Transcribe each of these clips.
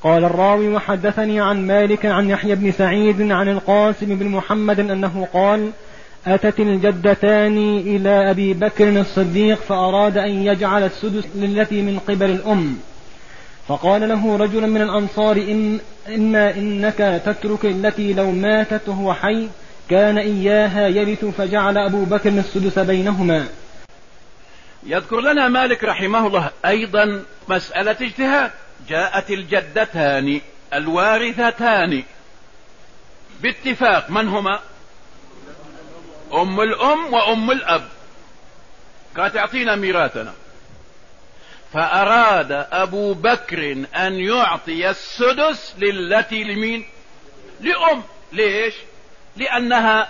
قال الراوي: وحدثني عن مالك عن يحيى بن سعيد عن القاسم بن محمد أنه قال: أتت الجدتان إلى أبي بكر الصديق فأراد أن يجعل السدس للتي من قبل الأم، فقال له رجل من الأنصار: إنك تترك التي لو ماتت وهو حي كان إياها يرث، فجعل أبو بكر السدس بينهما. يذكر لنا مالك رحمه الله أيضا مسألة اجتهاد. جاءت الجدتان الوارثتان باتفاق، من هما؟ أم الأم وأم الأب، قالت اعطينا ميراثنا، فأراد أبو بكر أن يعطي السدس للتي لمين؟ لأم. ليش؟ لأنها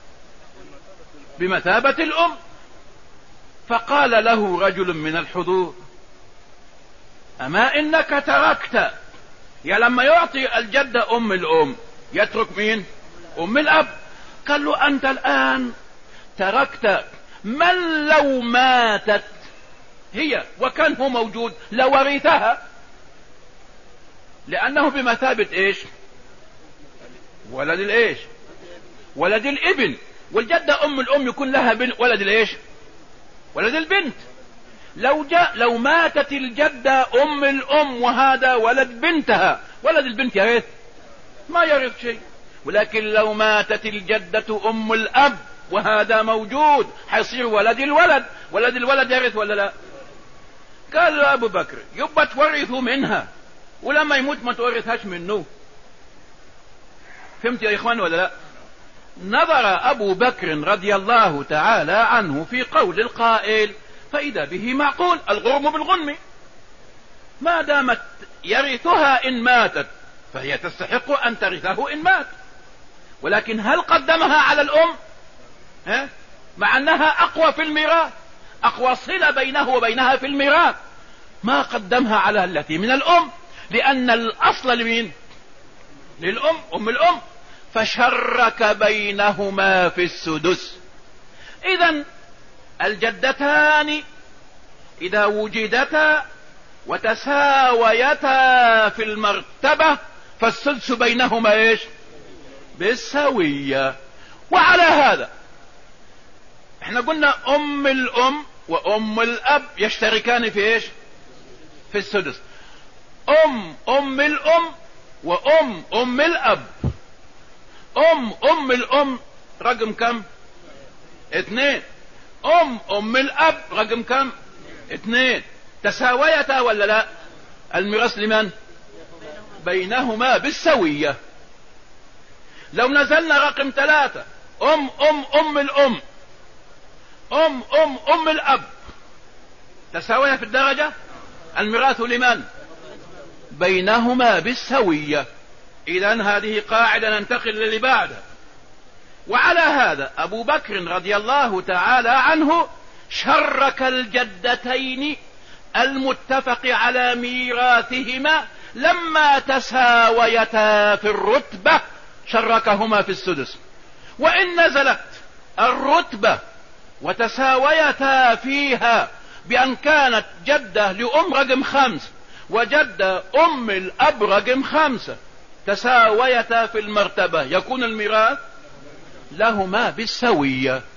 بمثابة الأم. فقال له رجل من الحضور: أما إنك تركت، يا لما يعطي الجدة أم الأم يترك مين؟ أم الأب. قال له: أنت الآن تركت من لو ماتت هي وكان هو موجود لورثها، لأنه بمثابة إيش؟ ولد الإيش؟ ولد الابن. والجدة أم الأم يكون لها ولد الإيش؟ ولد البنت. لو ماتت الجدة أم الأم وهذا ولد بنتها، ولد البنت يرث؟ ما يرث شيء. ولكن لو ماتت الجدة أم الأب وهذا موجود حيصير ولد الولد، ولد الولد يرث ولا لا؟ قال له أبو بكر: يبقى تورثوا منها، ولما يموت ما تورثهاش منه. فهمت يا إخوان ولا لا؟ نظر أبو بكر رضي الله تعالى عنه في قول القائل فإذا به معقول، الغرم بالغنم، ما دامت يرثها إن ماتت فهي تستحق أن ترثه إن مات. ولكن هل قدمها على الأم؟ مع أنها أقوى في الميراث، أقوى صلة بينه وبينها في الميراث، ما قدمها على التي من الأم، لأن الأصل لمين؟ للأم، أم الأم، فشرك بينهما في السدس. إذن الجدتان إذا وجدتا وتساويتا في المرتبة فالسدس بينهما إيش؟ بالسوية. وعلى هذا احنا قلنا أم الأم وأم الأب يشتركان في إيش؟ في السدس. أم الأم وأم الأب، أم الأم رقم كم؟ 2. أم الأب رقم كم؟ 2. تساويتا ولا لا؟ الميراث لمن؟ بينهما بالسوية. لو نزلنا رقم 3: أم الأم أم الأب، تساوية في الدرجة، الميراث لمن؟ بينهما بالسوية. إذن هذه قاعدة، ننتقل للي بعدها. وعلى هذا أبو بكر رضي الله تعالى عنه شرك الجدتين المتفق على ميراثهما لما تساويتا في الرتبة، شركهما في السدس. وإن نزلت الرتبة وتساويتا فيها بأن كانت جدة لأم رقم 5 وجدة أم الأب رقم 5 تساويتا في المرتبة، يكون الميراث لهما بالسوية.